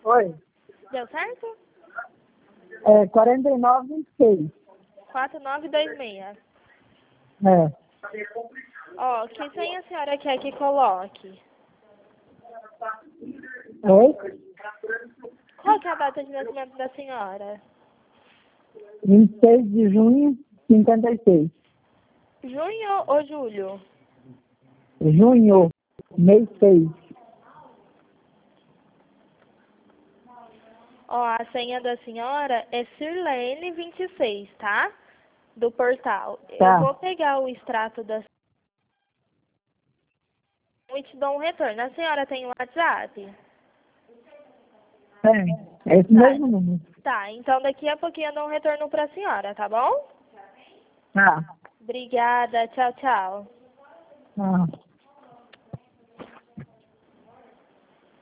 Oi. Deu certo? 4926. 4926. É. Ó, que senha a senhora quer que coloque? Oi? Qual que é a data de nascimento da senhora? 26 de junho, 56. Junho ou julho? Junho, mês 6. Ó, a senha da senhora é Sirlene26, tá? Do portal. Tá. Eu vou pegar o extrato da e te dou um retorno. A senhora tem o WhatsApp? É esse mesmo número. Tá, então daqui a pouquinho eu dou um retorno pra senhora, tá bom? Tá. Obrigada, tchau, tchau. Tá.